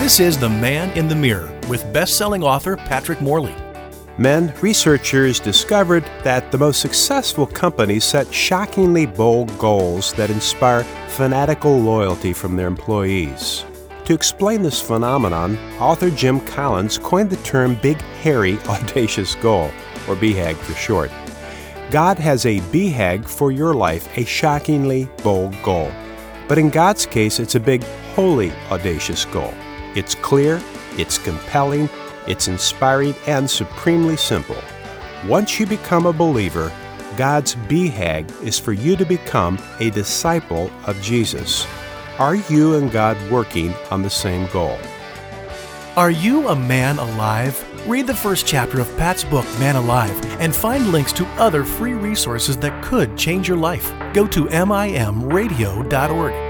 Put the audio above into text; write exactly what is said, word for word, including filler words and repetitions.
This is The Man in the Mirror with best-selling author Patrick Morley. Men, researchers discovered that the most successful companies set shockingly bold goals that inspire fanatical loyalty from their employees. To explain this phenomenon, author Jim Collins coined the term Big Hairy Audacious Goal, or B HAG for short. God has a B HAG for your life, a shockingly bold goal. But in God's case, it's a big, holy, audacious goal. It's clear, it's compelling, it's inspiring, and supremely simple. Once you become a believer, God's B HAG is for you to become a disciple of Jesus. Are you and God working on the same goal? Are you a man alive? Read the first chapter of Pat's book, Man Alive, and find links to other free resources that could change your life. Go to M I M radio dot org.